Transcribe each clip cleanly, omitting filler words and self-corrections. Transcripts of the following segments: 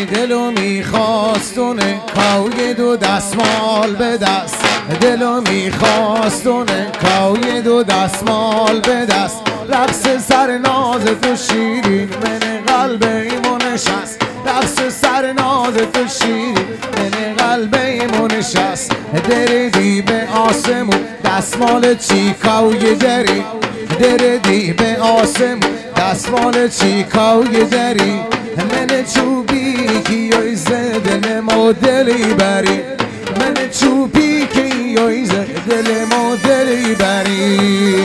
دلو میخواستونه کاوی دو دستمال به دست، دلو میخواستونه کاوی دو دستمال به دست. رقص سر ناز تو شیرین من قلب ایمو نشست، رقص سر ناز تو شیرین من قلب ایمو نشست. دردی به آسمون دستمال چی کاوی دری، دردی به آسمون دستمال چی کاوی دری. من چوبی که یای دل ما دلی بری، من چوبی که یای دل ما دلی بری.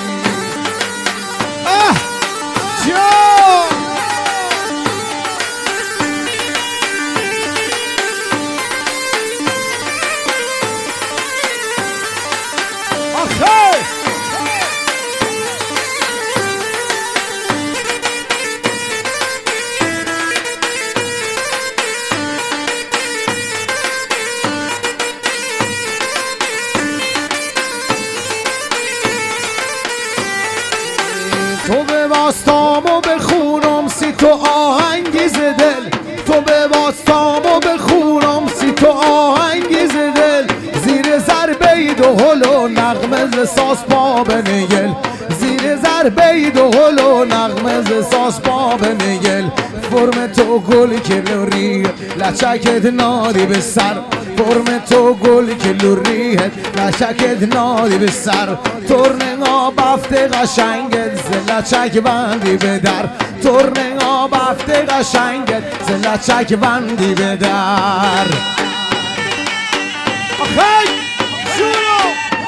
تو به باستام و بخونم سی تو آهنگیز دل، تو به باستام و بخونم سی تو آهنگیز دل. زیر ضربه دهل و نغمه ز ساز پا به نیل، زیر ضربه دهل و نغمه ز ساز پا به نیل. فرم تو گل که لوری لچکت نادی به سر، فرم تو گل که لوریت لچکت نادی به سر. ترنگا بفت قشنگت زلچک بندی به در، ترنگا بفت قشنگت زلچک بندی به در. آخی شروع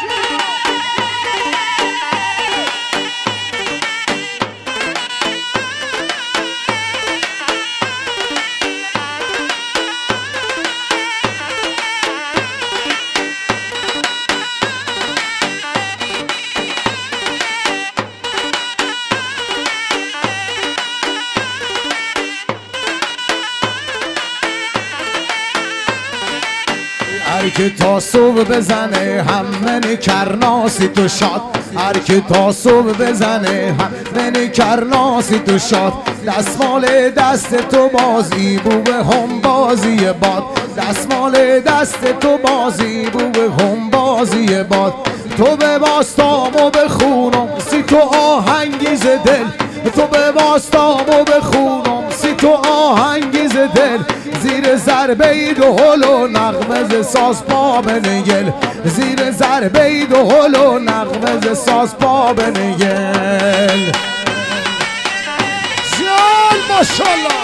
هر که تا صبح بزنه همه کرناسی تو شاد، هر که تا صبح بزنه همه کرناسی تو شاد. دستمال دست تو بازی بوه هم بازی باد، دستمال دست تو بازی بوه هم بازی باد. تو به باستام و بخونم سی تو آهنگیز دل، تو به باستام و بخونم سی تو آهنگیز دل. زیر ضربه دهل و نغمه ز ساز پا به نیل، زیر ضربه دهل و نغمه ز ساز پا به نیل. جان ماشاءالله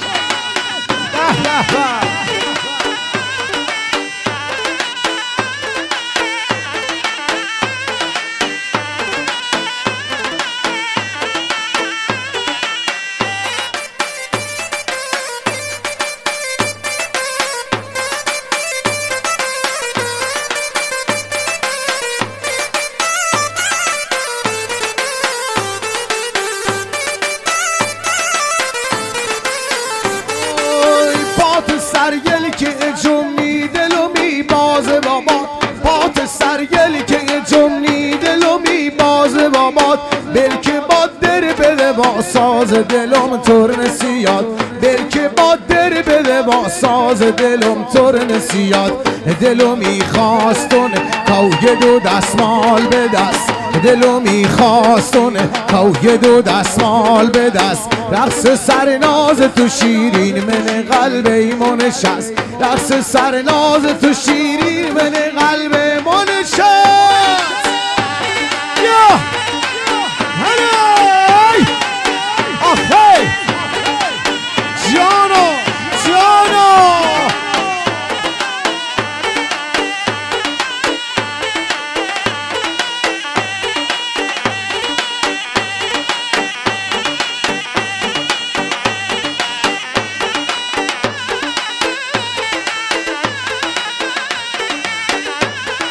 سرگل که جمنی دلو می بازه باباد، پات سرگل که جمنی دلو می بازه باباد. بلکه باد در بده با ساز دلم تور نسیاد، بلکه باد در بده با ساز دلم تور نسیاد. دلو میخواستون کاوی دو دستمال به دست، دلو میخواستون کاوی دو دستمال به دست. رقص سر ناز تو شیرین من قلب ایمو نشست، رقص سر ناز تو شیرین من قلب ایمو نشست.